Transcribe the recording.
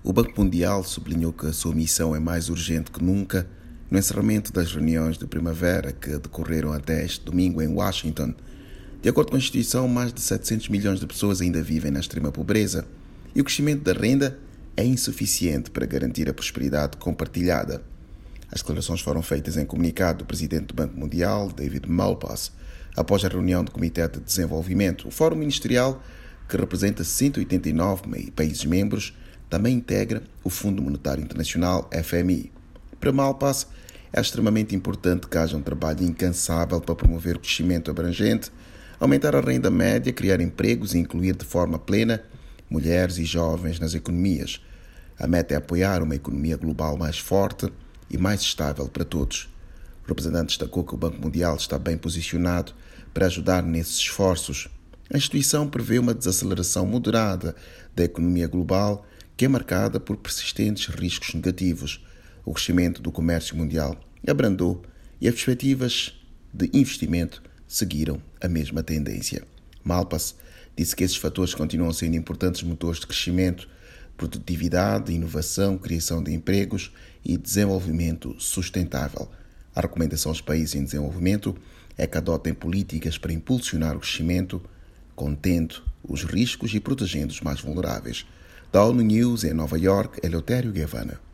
O Banco Mundial sublinhou que a sua missão é mais urgente que nunca no encerramento das reuniões de primavera que decorreram até este domingo em Washington. De acordo com a instituição, mais de 700 milhões de pessoas ainda vivem na extrema pobreza e o crescimento da renda é insuficiente para garantir a prosperidade compartilhada. As declarações foram feitas em comunicado do presidente do Banco Mundial, David Malpass, após a reunião do Comitê de Desenvolvimento. O Fórum Ministerial, que representa 189 países membros, também integra o Fundo Monetário Internacional, FMI. Para Malpass, é extremamente importante que haja um trabalho incansável para promover o crescimento abrangente, aumentar a renda média, criar empregos e incluir de forma plena mulheres e jovens nas economias. A meta é apoiar uma economia global mais forte e mais estável para todos. O representante destacou que o Banco Mundial está bem posicionado para ajudar nesses esforços. A instituição prevê uma desaceleração moderada da economia global, que é marcada por persistentes riscos negativos. O crescimento do comércio mundial abrandou e as perspectivas de investimento seguiram a mesma tendência. Malpass disse que esses fatores continuam sendo importantes motores de crescimento, produtividade, inovação, criação de empregos e desenvolvimento sustentável. A recomendação aos países em desenvolvimento é que adotem políticas para impulsionar o crescimento, contendo os riscos e protegendo os mais vulneráveis. Da ONU News em Nova York, Eleutério Gavan.